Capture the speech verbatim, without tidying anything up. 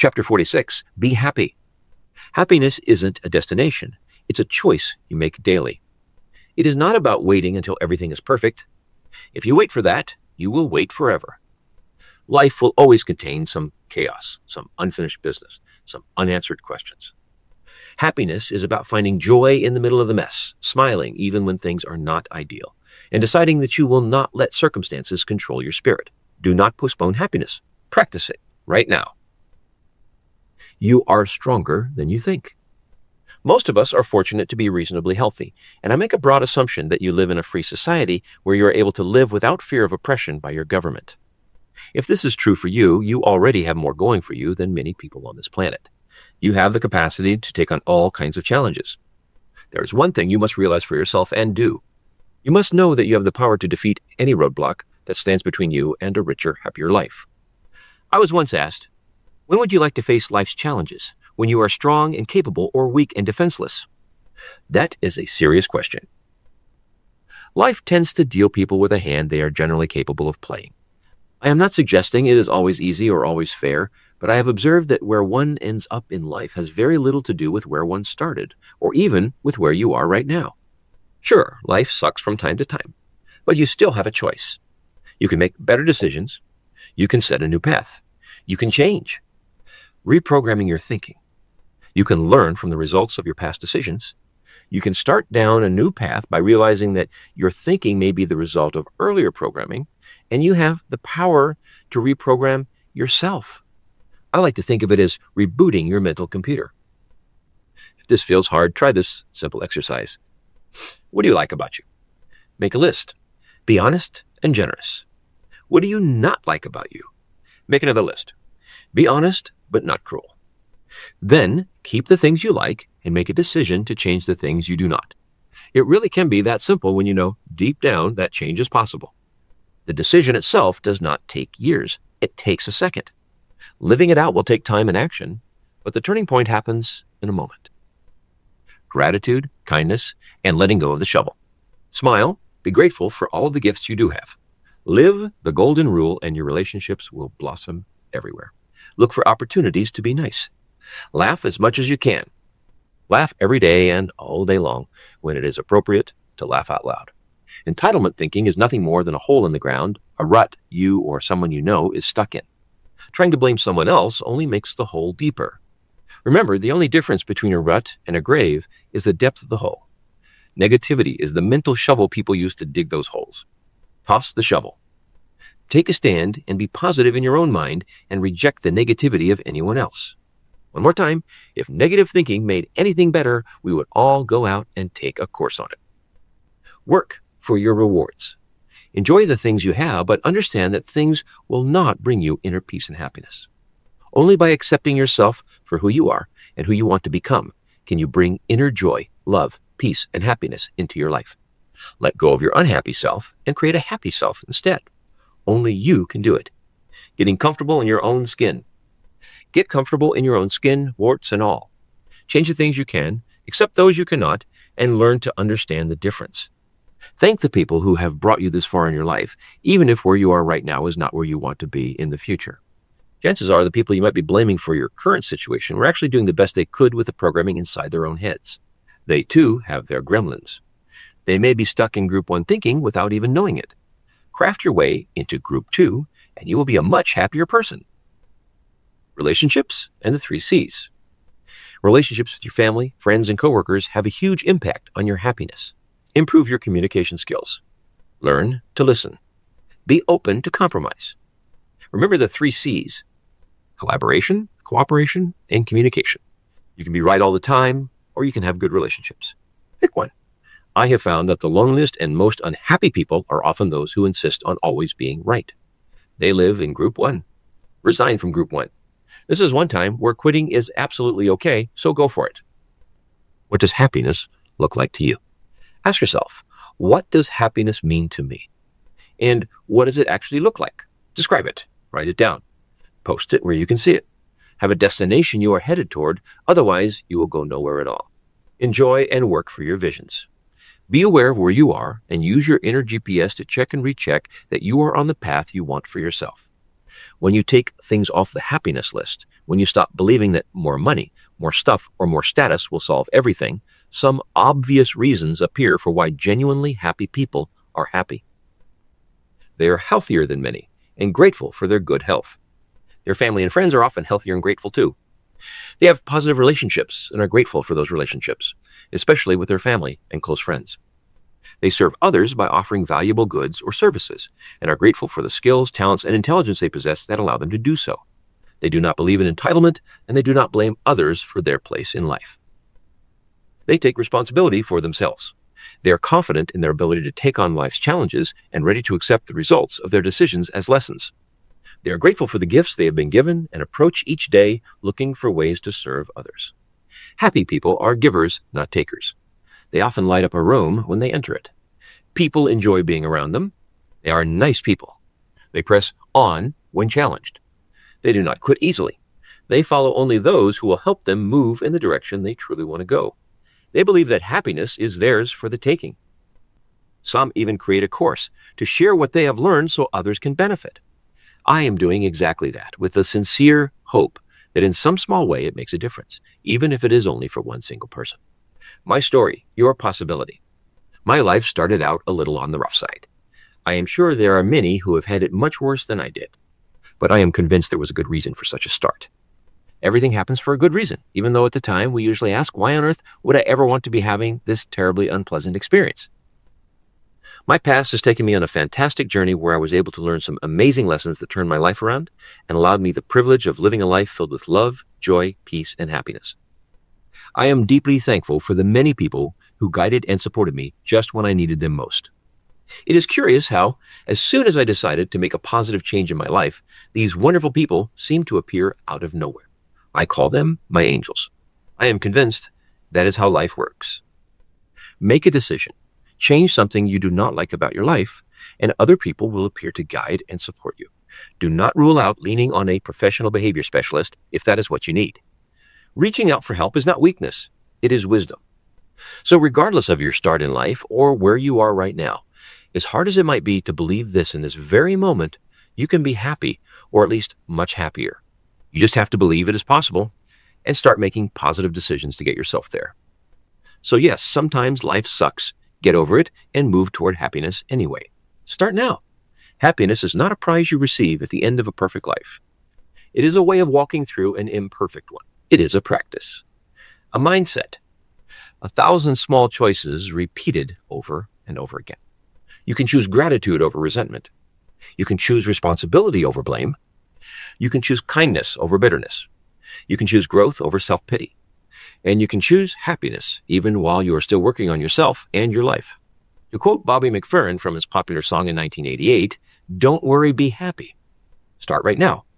Chapter forty-six, Be Happy. Happiness isn't a destination. It's a choice you make daily. It is not about waiting until everything is perfect. If you wait for that, you will wait forever. Life will always contain some chaos, some unfinished business, some unanswered questions. Happiness is about finding joy in the middle of the mess, smiling even when things are not ideal, and deciding that you will not let circumstances control your spirit. Do not postpone happiness. Practice it right now. You are stronger than you think. Most of us are fortunate to be reasonably healthy, and I make a broad assumption that you live in a free society where you are able to live without fear of oppression by your government. If this is true for you, you already have more going for you than many people on this planet. You have the capacity to take on all kinds of challenges. There is one thing you must realize for yourself and do. You must know that you have the power to defeat any roadblock that stands between you and a richer, happier life. I was once asked, when would you like to face life's challenges? When you are strong and capable or weak and defenseless? That is a serious question. Life tends to deal people with a hand they are generally capable of playing. I am not suggesting it is always easy or always fair, but I have observed that where one ends up in life has very little to do with where one started, or even with where you are right now. Sure, life sucks from time to time, but you still have a choice. You can make better decisions. You can set a new path. You can change. Reprogramming your thinking. You can learn from the results of your past decisions. You can start down a new path by realizing that your thinking may be the result of earlier programming, and you have the power to reprogram yourself. I like to think of it as rebooting your mental computer. If this feels hard, try this simple exercise. What do you like about you? Make a list. Be honest and generous. What do you not like about you? Make another list. Be honest, but not cruel. Then keep the things you like and make a decision to change the things you do not. It really can be that simple when you know deep down that change is possible. The decision itself does not take years. It takes a second. Living it out will take time and action, but the turning point happens in a moment. Gratitude, kindness, and letting go of the shovel. Smile. Be grateful for all of the gifts you do have. Live the golden rule and your relationships will blossom everywhere. Look for opportunities to be nice. Laugh as much as you can. Laugh every day and all day long when it is appropriate to laugh out loud. Entitlement thinking is nothing more than a hole in the ground, a rut you or someone you know is stuck in. Trying to blame someone else only makes the hole deeper. Remember, the only difference between a rut and a grave is the depth of the hole. Negativity is the mental shovel people use to dig those holes. Toss the shovel. Take a stand and be positive in your own mind and reject the negativity of anyone else. One more time, if negative thinking made anything better, we would all go out and take a course on it. Work for your rewards. Enjoy the things you have, but understand that things will not bring you inner peace and happiness. Only by accepting yourself for who you are and who you want to become can you bring inner joy, love, peace, and happiness into your life. Let go of your unhappy self and create a happy self instead. Only you can do it. Getting comfortable in your own skin. Get comfortable in your own skin, warts and all. Change the things you can, accept those you cannot, and learn to understand the difference. Thank the people who have brought you this far in your life, even if where you are right now is not where you want to be in the future. Chances are the people you might be blaming for your current situation were actually doing the best they could with the programming inside their own heads. They too have their gremlins. They may be stuck in group one thinking without even knowing it. Craft your way into group two, and you will be a much happier person. Relationships and the three C's. Relationships with your family, friends, and coworkers have a huge impact on your happiness. Improve your communication skills. Learn to listen. Be open to compromise. Remember the three C's: collaboration, cooperation, and communication. You can be right all the time, or you can have good relationships. Pick one. I have found that the loneliest and most unhappy people are often those who insist on always being right. They live in group one. Resign from group one. This is one time where quitting is absolutely okay, so go for it. What does happiness look like to you? Ask yourself, what does happiness mean to me? And what does it actually look like? Describe it. Write it down. Post it where you can see it. Have a destination you are headed toward, otherwise you will go nowhere at all. Enjoy and work for your visions. Be aware of where you are and use your inner G P S to check and recheck that you are on the path you want for yourself. When you take things off the happiness list, when you stop believing that more money, more stuff, or more status will solve everything, some obvious reasons appear for why genuinely happy people are happy. They are healthier than many and grateful for their good health. Their family and friends are often healthier and grateful too. They have positive relationships and are grateful for those relationships, especially with their family and close friends. They serve others by offering valuable goods or services and are grateful for the skills, talents, and intelligence they possess that allow them to do so. They do not believe in entitlement, and they do not blame others for their place in life. They take responsibility for themselves. They are confident in their ability to take on life's challenges and ready to accept the results of their decisions as lessons. They are grateful for the gifts they have been given and approach each day looking for ways to serve others. Happy people are givers, not takers. They often light up a room when they enter it. People enjoy being around them. They are nice people. They press on when challenged. They do not quit easily. They follow only those who will help them move in the direction they truly want to go. They believe that happiness is theirs for the taking. Some even create a course to share what they have learned so others can benefit. I am doing exactly that, with the sincere hope that in some small way it makes a difference, even if it is only for one single person. My story, your possibility. My life started out a little on the rough side. I am sure there are many who have had it much worse than I did, but I am convinced there was a good reason for such a start. Everything happens for a good reason, even though at the time we usually ask, why on earth would I ever want to be having this terribly unpleasant experience? My past has taken me on a fantastic journey where I was able to learn some amazing lessons that turned my life around and allowed me the privilege of living a life filled with love, joy, peace, and happiness. I am deeply thankful for the many people who guided and supported me just when I needed them most. It is curious how, as soon as I decided to make a positive change in my life, these wonderful people seemed to appear out of nowhere. I call them my angels. I am convinced that is how life works. Make a decision. Change something you do not like about your life, and other people will appear to guide and support you. Do not rule out leaning on a professional behavior specialist if that is what you need. Reaching out for help is not weakness, it is wisdom. So regardless of your start in life or where you are right now, as hard as it might be to believe this in this very moment, you can be happy, or at least much happier. You just have to believe it is possible and start making positive decisions to get yourself there. So yes, sometimes life sucks. Get over it and move toward happiness anyway. Start now. Happiness is not a prize you receive at the end of a perfect life. It is a way of walking through an imperfect one. It is a practice, a mindset, a thousand small choices repeated over and over again. You can choose gratitude over resentment. You can choose responsibility over blame. You can choose kindness over bitterness. You can choose growth over self-pity. And you can choose happiness even while you are still working on yourself and your life. To quote Bobby McFerrin from his popular song in nineteen eighty-eight, "Don't worry, be happy." Start right now.